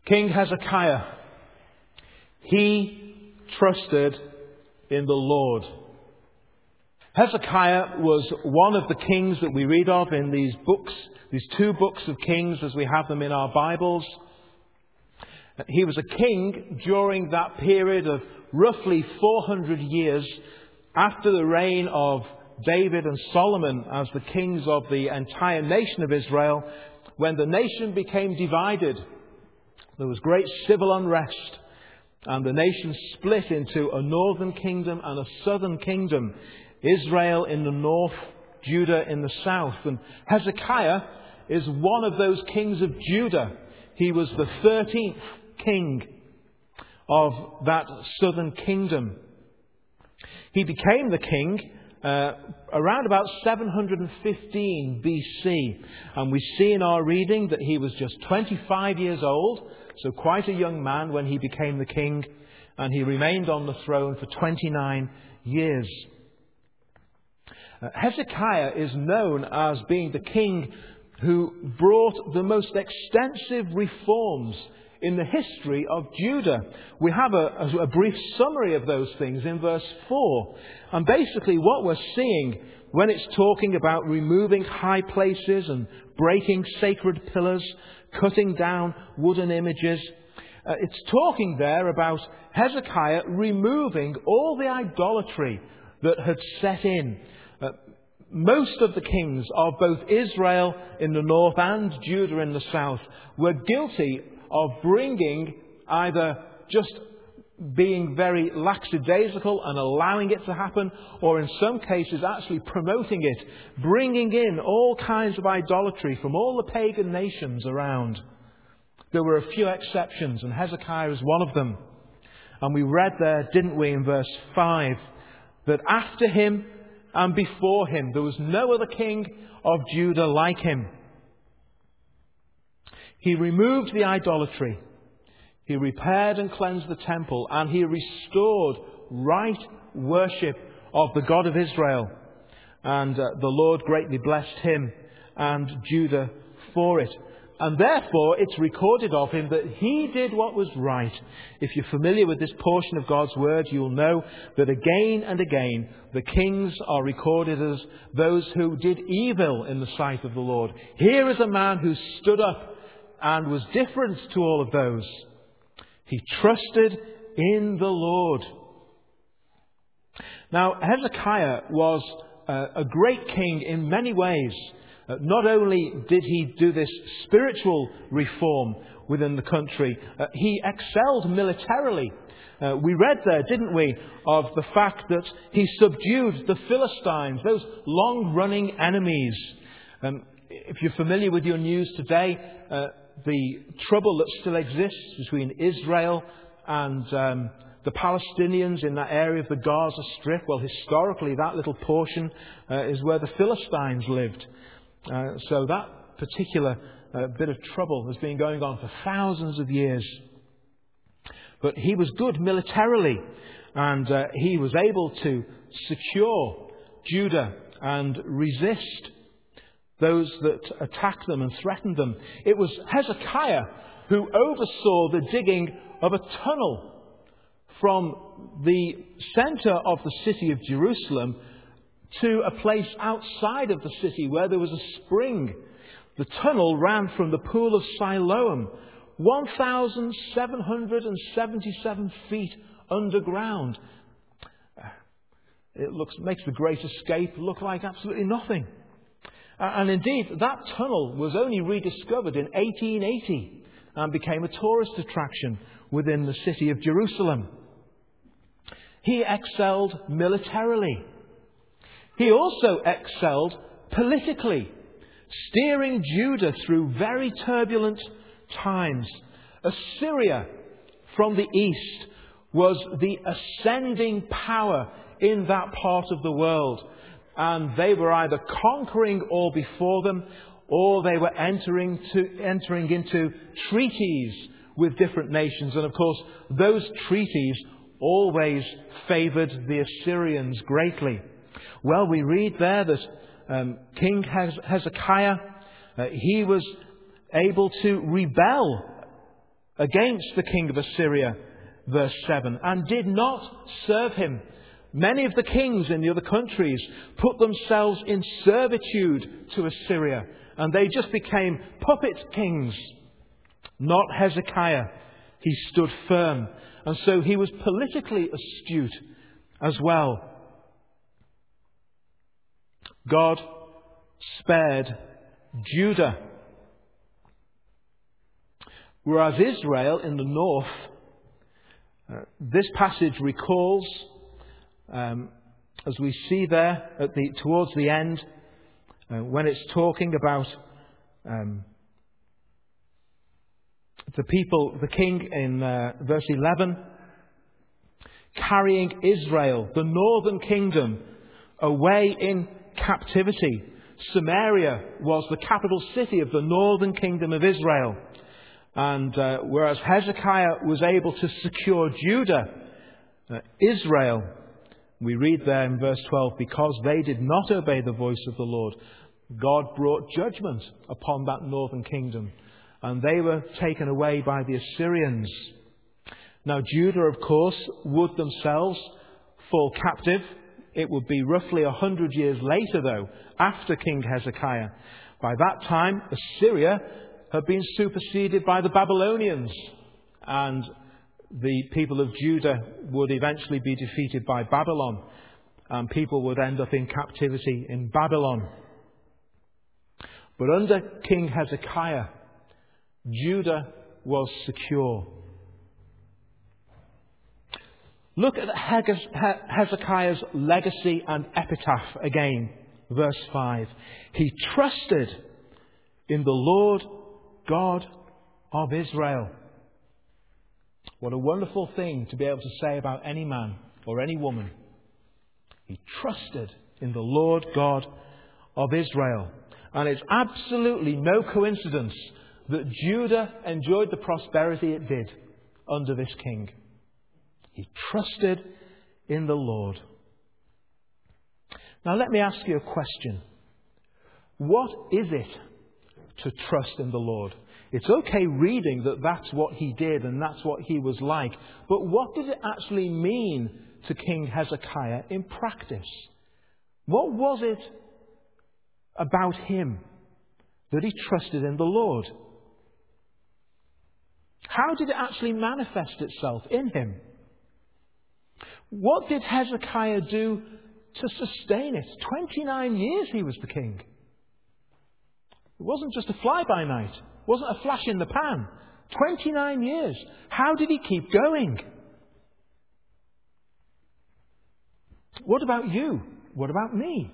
King Hezekiah, he trusted in the Lord. Hezekiah was one of the kings that we read of in these books, these two books of Kings as we have them in our Bibles. He was a king during that period of roughly 400 years after the reign of David and Solomon as the kings of the entire nation of Israel, when the nation became divided. There was great civil unrest, and the nation split into a northern kingdom and a southern kingdom. Israel in the north, Judah in the south. And Hezekiah is one of those kings of Judah. He was the 13th king of that southern kingdom. He became the king around about 715 BC. And we see in our reading that he was just 25 years old, so quite a young man when he became the king. And he remained on the throne for 29 years. Hezekiah is known as being the king who brought the most extensive reforms in the history of Judah. We have a brief summary of those things in verse 4. And basically what we're seeing when it's talking about removing high places and breaking sacred pillars, cutting down wooden images, it's talking there about Hezekiah removing all the idolatry that had set in. Most of the kings of both Israel in the north and Judah in the south were guilty of bringing either just being very lackadaisical and allowing it to happen, or in some cases actually promoting it, bringing in all kinds of idolatry from all the pagan nations around. There were a few exceptions, and Hezekiah is one of them. And we read there, didn't we, in verse 5, that after him and before him there was no other king of Judah like him. He removed the idolatry. He repaired and cleansed the temple, and he restored right worship of the God of Israel. And the Lord greatly blessed him and Judah for it. And therefore it's recorded of him that he did what was right. If you're familiar with this portion of God's word, you'll know that again and again the kings are recorded as those who did evil in the sight of the Lord. Here is a man who stood up and was different to all of those. He trusted in the Lord. Now, Hezekiah was a great king in many ways. Not only did he do this spiritual reform within the country, he excelled militarily. We read there, didn't we, of the fact that he subdued the Philistines, those long-running enemies. If you're familiar with your news today, the trouble that still exists between Israel and the Palestinians in that area of the Gaza Strip, well, historically that little portion is where the Philistines lived. So that particular bit of trouble has been going on for thousands of years. But he was good militarily, and he was able to secure Judah and resist those that attacked them and threatened them. It was Hezekiah who oversaw the digging of a tunnel from the centre of the city of Jerusalem to a place outside of the city where there was a spring. The tunnel ran from the pool of Siloam, 1,777 feet underground. It makes the Great Escape look like absolutely nothing. And indeed, that tunnel was only rediscovered in 1880 and became a tourist attraction within the city of Jerusalem. He excelled militarily. He also excelled politically, steering Judah through very turbulent times. Assyria from the east was the ascending power in that part of the world. And they were either conquering all before them, or they were entering into treaties with different nations. And of course, those treaties always favoured the Assyrians greatly. Well, we read there that King Hezekiah, he was able to rebel against the king of Assyria, verse 7, and did not serve him. Many of the kings in the other countries put themselves in servitude to Assyria, and they just became puppet kings. Not Hezekiah. He stood firm, and so he was politically astute as well. God spared Judah, whereas Israel in the north, this passage recalls, as we see there towards the end, when it's talking about the people, the king in verse 11, carrying Israel, the northern kingdom, away in captivity. Samaria was the capital city of the northern kingdom of Israel. And whereas Hezekiah was able to secure Judah, Israel, we read there in verse 12, because they did not obey the voice of the Lord, God brought judgment upon that northern kingdom, and they were taken away by the Assyrians. Now Judah, of course, would themselves fall captive. It would be roughly 100 years later, though, after King Hezekiah. By that time, Assyria had been superseded by the Babylonians, and the people of Judah would eventually be defeated by Babylon, and people would end up in captivity in Babylon. But under King Hezekiah, Judah was secure. Look at Hezekiah's legacy and epitaph again, verse 5. He trusted in the Lord God of Israel. What a wonderful thing to be able to say about any man or any woman. He trusted in the Lord God of Israel. And it's absolutely no coincidence that Judah enjoyed the prosperity it did under this king. He trusted in the Lord. Now let me ask you a question. What is it to trust in the Lord? It's okay reading that that's what he did and that's what he was like. But what did it actually mean to King Hezekiah in practice? What was it about him that he trusted in the Lord? How did it actually manifest itself in him? What did Hezekiah do to sustain it? 29 years he was the king. It wasn't just a fly-by-night. It wasn't a flash in the pan. 29 years. How did he keep going? What about you? What about me?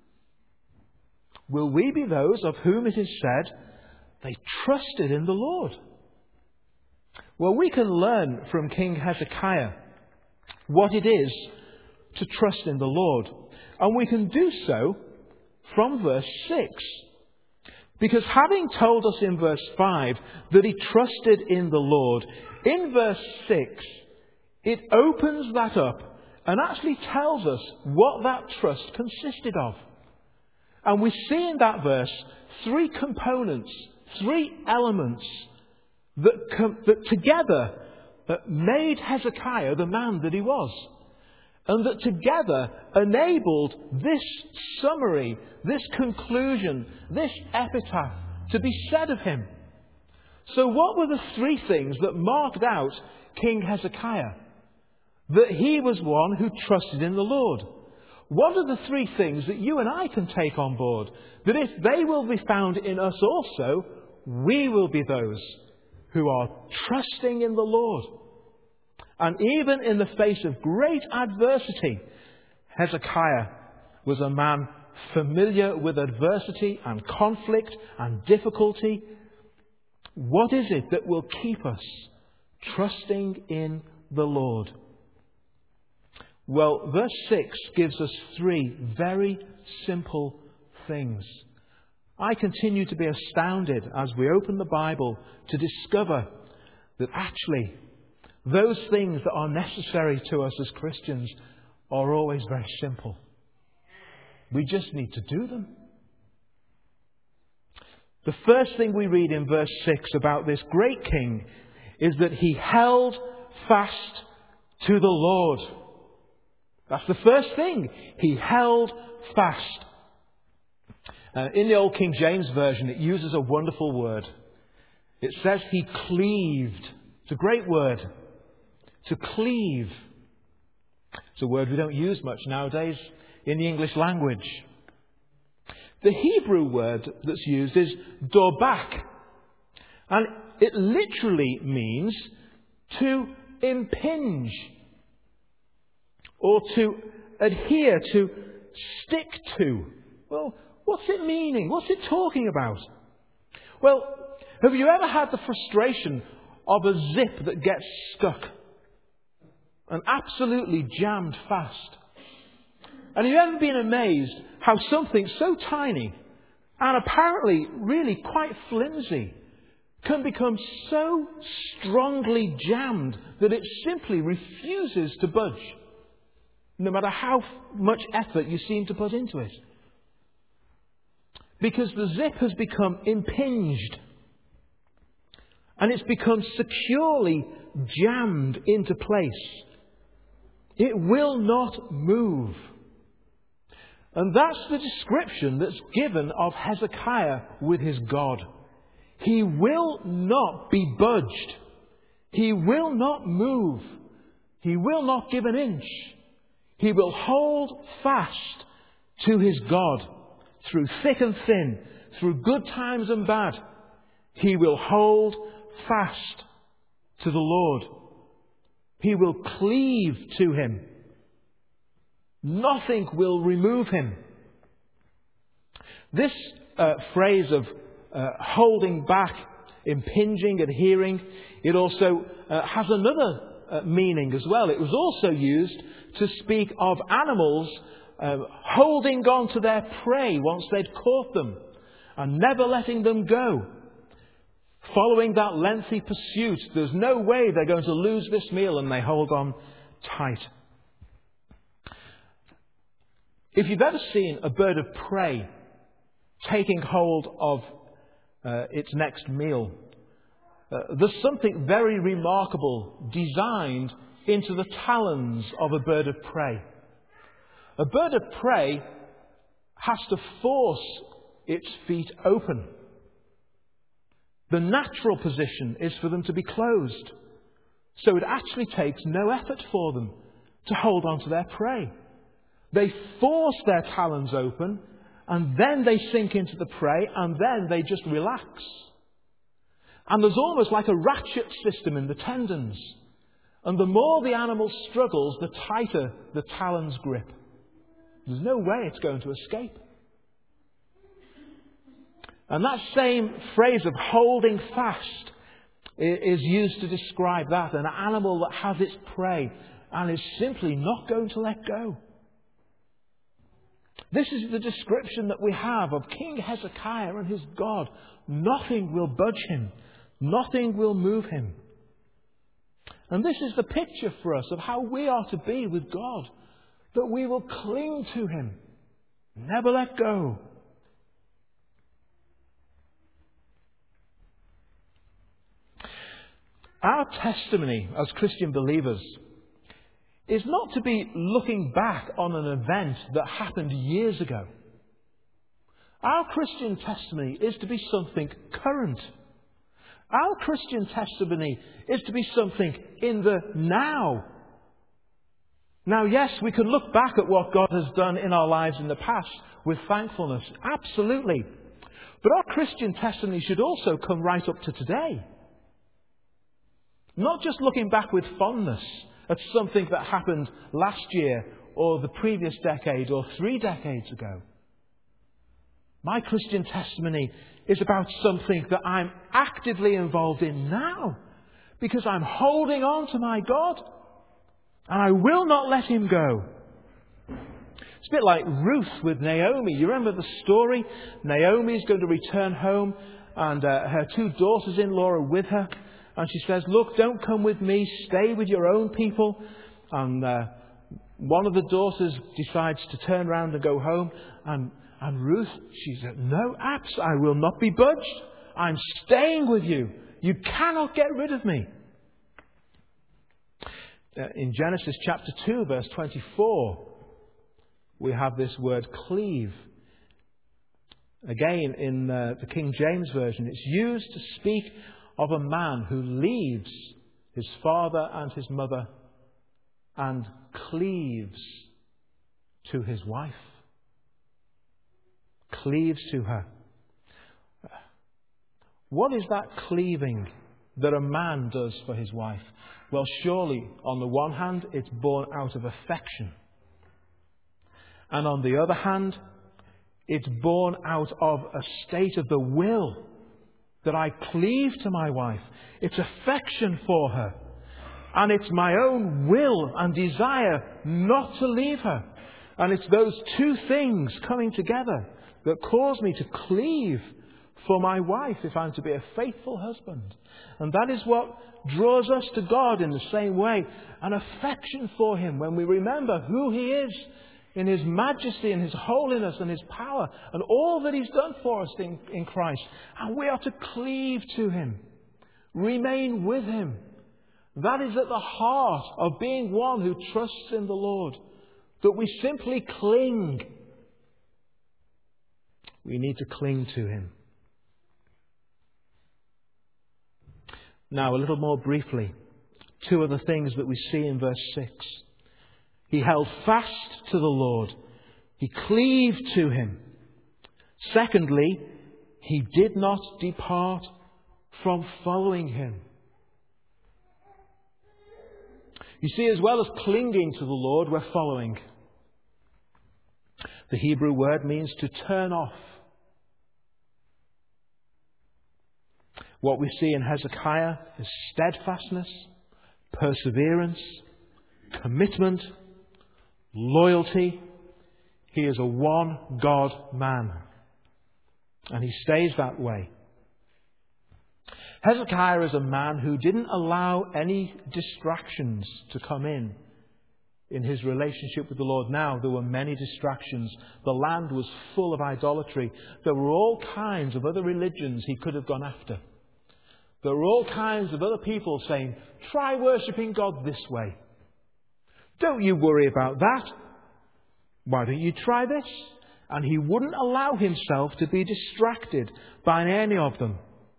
Will we be those of whom it is said they trusted in the Lord? Well, we can learn from King Hezekiah what it is to trust in the Lord. And we can do so from verse 6. Because having told us in verse 5 that he trusted in the Lord, in verse 6, it opens that up and actually tells us what that trust consisted of. And we see in that verse three components, three elements that together made Hezekiah the man that he was. And that together enabled this summary, this conclusion, this epitaph to be said of him. So what were the three things that marked out King Hezekiah? That he was one who trusted in the Lord. What are the three things that you and I can take on board? That if they will be found in us also, we will be those who are trusting in the Lord. And even in the face of great adversity, Hezekiah was a man familiar with adversity and conflict and difficulty. What is it that will keep us trusting in the Lord? Well, verse 6 gives us three very simple things. I continue to be astounded as we open the Bible to discover that actually those things that are necessary to us as Christians are always very simple. We just need to do them. The first thing we read in verse 6 about this great king is that he held fast to the Lord. That's the first thing. He held fast. In the Old King James Version, it uses a wonderful word. It says he cleaved. It's a great word. To cleave. It's a word we don't use much nowadays in the English language. The Hebrew word that's used is dobak. And it literally means to impinge. Or to adhere, to stick to. Well, what's it meaning? What's it talking about? Well, have you ever had the frustration of a zip that gets stuck and absolutely jammed fast? And have you ever been amazed how something so tiny and apparently really quite flimsy can become so strongly jammed that it simply refuses to budge, no matter how much effort you seem to put into it? Because the zip has become impinged. And it's become securely jammed into place. It will not move. And that's the description that's given of Hezekiah with his God. He will not be budged. He will not move. He will not give an inch. He will hold fast to his God through thick and thin, through good times and bad. He will hold fast to the Lord. He will cleave to him. Nothing will remove him. This phrase of holding back, impinging, adhering, it also has another meaning as well. It was also used to speak of animals holding on to their prey once they'd caught them and never letting them go. Following that lengthy pursuit, there's no way they're going to lose this meal, and they hold on tight. If you've ever seen a bird of prey taking hold of its next meal, there's something very remarkable designed into the talons of a bird of prey. A bird of prey has to force its feet open. The natural position is for them to be closed. So it actually takes no effort for them to hold on to their prey. They force their talons open, and then they sink into the prey, and then they just relax. And there's almost like a ratchet system in the tendons. And the more the animal struggles, the tighter the talons grip. There's no way it's going to escape. And that same phrase of holding fast is used to describe that. An animal that has its prey and is simply not going to let go. This is the description that we have of King Hezekiah and his God. Nothing will budge him. Nothing will move him. And this is the picture for us of how we are to be with God. That we will cling to him. Never let go. Our testimony as Christian believers is not to be looking back on an event that happened years ago. Our Christian testimony is to be something current. Our Christian testimony is to be something in the now. Now, yes, we can look back at what God has done in our lives in the past with thankfulness. Absolutely. But our Christian testimony should also come right up to today. Not just looking back with fondness at something that happened last year or the previous decade or 3 decades ago. My Christian testimony is about something that I'm actively involved in now because I'm holding on to my God and I will not let him go. It's a bit like Ruth with Naomi. You remember the story? Naomi's going to return home and her 2 daughters-in-law are with her. And she says, look, don't come with me. Stay with your own people. And one of the daughters decides to turn around and go home. And Ruth, she said, no, I will not be budged. I'm staying with you. You cannot get rid of me. In Genesis chapter 2, verse 24, we have this word cleave. Again, in the King James Version, it's used to speak of a man who leaves his father and his mother and cleaves to his wife. Cleaves to her. What is that cleaving that a man does for his wife? Well, surely, on the one hand, it's born out of affection. And on the other hand, it's born out of a state of the will that I cleave to my wife. It's affection for her. And it's my own will and desire not to leave her. And it's those two things coming together that cause me to cleave for my wife if I'm to be a faithful husband. And that is what draws us to God in the same way. An affection for Him when we remember who He is in His majesty and His holiness and His power and all that He's done for us in Christ. And we are to cleave to Him. Remain with Him. That is at the heart of being one who trusts in the Lord. That we simply cling. We need to cling to Him. Now, a little more briefly, two other things that we see in verse 6. He held fast to the Lord. He cleaved to Him. Secondly, he did not depart from following Him. You see, as well as clinging to the Lord, we're following. The Hebrew word means to turn off. What we see in Hezekiah is steadfastness, perseverance, commitment, loyalty. He is a one God man. And he stays that way. Hezekiah is a man who didn't allow any distractions to come in his relationship with the Lord. Now, there were many distractions. The land was full of idolatry. There were all kinds of other religions he could have gone after. There were all kinds of other people saying, try worshipping God this way. Don't you worry about that. Why don't you try this? And he wouldn't allow himself to be distracted by any of them.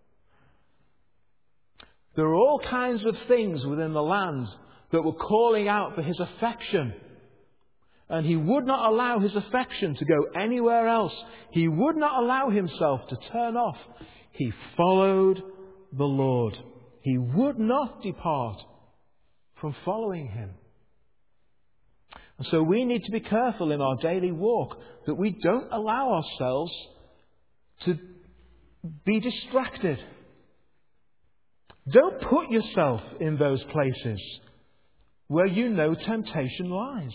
There were all kinds of things within the land that were calling out for his affection. And he would not allow his affection to go anywhere else. He would not allow himself to turn off. He followed the Lord. He would not depart from following Him. And so we need to be careful in our daily walk that we don't allow ourselves to be distracted. Don't put yourself in those places where you know temptation lies.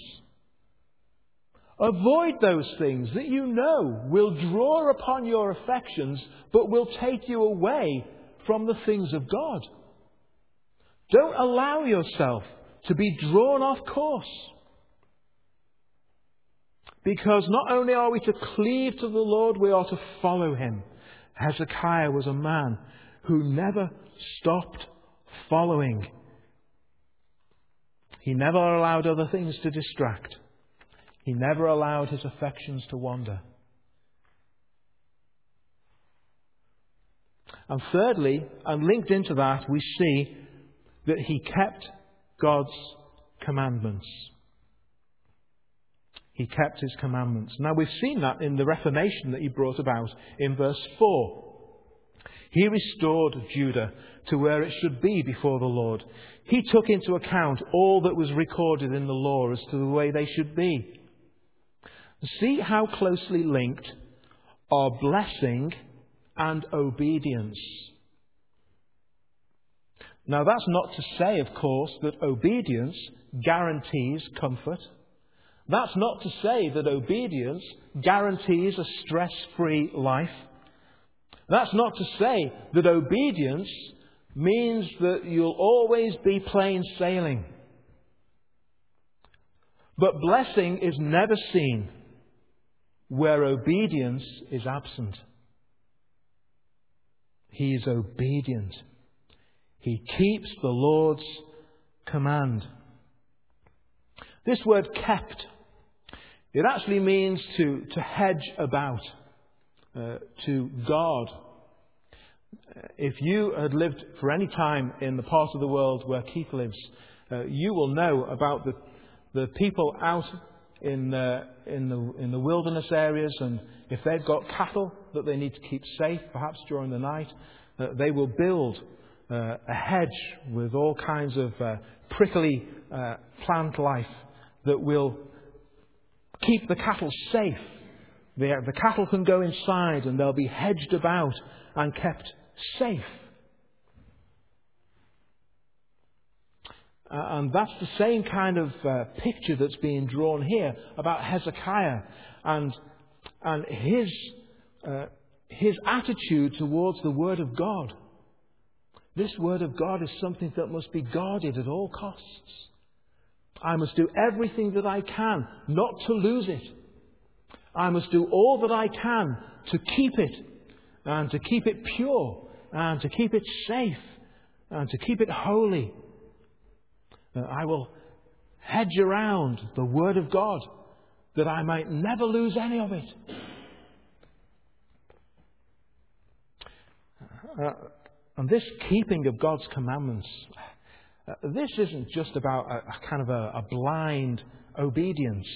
Avoid those things that you know will draw upon your affections but will take you away from the things of God. Don't allow yourself to be drawn off course. Because not only are we to cleave to the Lord, we are to follow Him. Hezekiah was a man who never stopped following. He never allowed other things to distract. He never allowed his affections to wander. And thirdly, and linked into that, we see that he kept God's commandments. He kept His commandments. Now we've seen that in the reformation that He brought about in verse 4. He restored Judah to where it should be before the Lord. He took into account all that was recorded in the law as to the way they should be. See how closely linked are blessing and obedience. Now that's not to say, of course, that obedience guarantees comfort. That's not to say that obedience guarantees a stress-free life. That's not to say that obedience means that you'll always be plain sailing. But blessing is never seen where obedience is absent. He is obedient. He keeps the Lord's command. This word kept, it actually means to hedge about, to guard. If you had lived for any time in the part of the world where Keith lives, you will know about the people out in the wilderness areas, and if they've got cattle that they need to keep safe, perhaps during the night, they will build a hedge with all kinds of prickly plant life that will keep the cattle safe. The cattle can go inside and they'll be hedged about and kept safe. And that's the same kind of picture that's being drawn here about Hezekiah and his attitude towards the Word of God. This Word of God is something that must be guarded at all costs. I must do everything that I can not to lose it. I must do all that I can to keep it, and to keep it pure, and to keep it safe, and to keep it holy. I will hedge around the Word of God that I might never lose any of it. And this keeping of God's commandments, this isn't just about a kind of a blind obedience.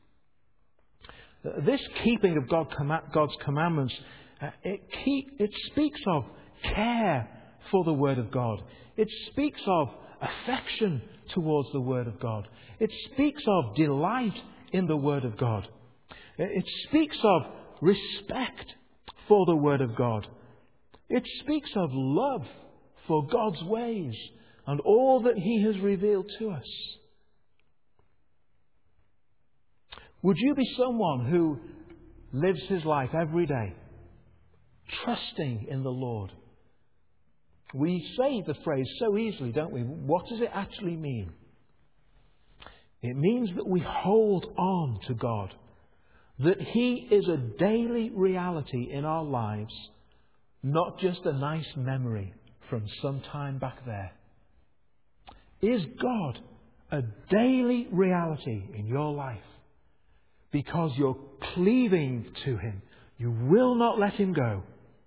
This keeping of God's commandments, it speaks of care for the Word of God. It speaks of affection towards the Word of God. It speaks of delight in the Word of God. It speaks of respect for the Word of God. It speaks of love for God's ways and all that He has revealed to us. Would you be someone who lives his life every day trusting in the Lord? We say the phrase so easily, don't we? What does it actually mean? It means that we hold on to God, that He is a daily reality in our lives, not just a nice memory from some time back there. Is God a daily reality in your life? Because you're cleaving to Him. You will not let Him go.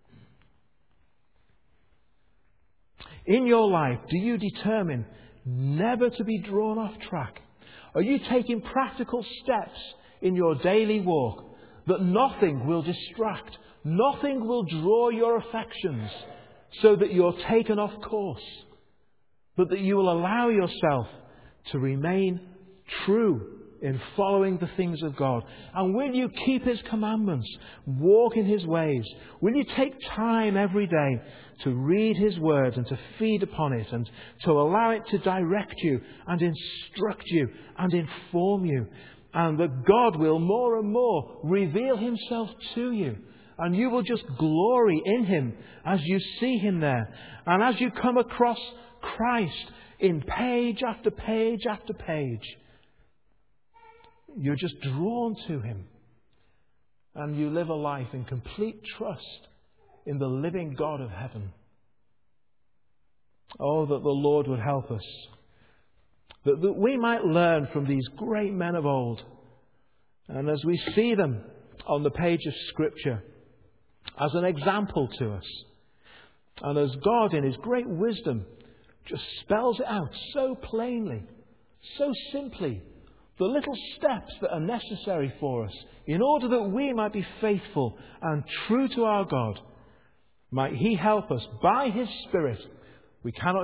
In your life, do you determine never to be drawn off track? Are you taking practical steps in your daily walk that nothing will distract, nothing will draw your affections so that you're taken off course, but that you will allow yourself to remain true in following the things of God? And will you keep His commandments, walk in His ways? Will you take time every day to read His Word and to feed upon it and to allow it to direct you and instruct you and inform you? And that God will more and more reveal Himself to you. And you will just glory in Him as you see Him there. And as you come across Christ in page after page after page, you're just drawn to Him. And you live a life in complete trust in the living God of heaven. Oh, that the Lord would help us. That we might learn from these great men of old. And as we see them on the page of Scripture, as an example to us. And as God in His great wisdom just spells it out so plainly, so simply, the little steps that are necessary for us in order that we might be faithful and true to our God. Might He help us by His Spirit. We cannot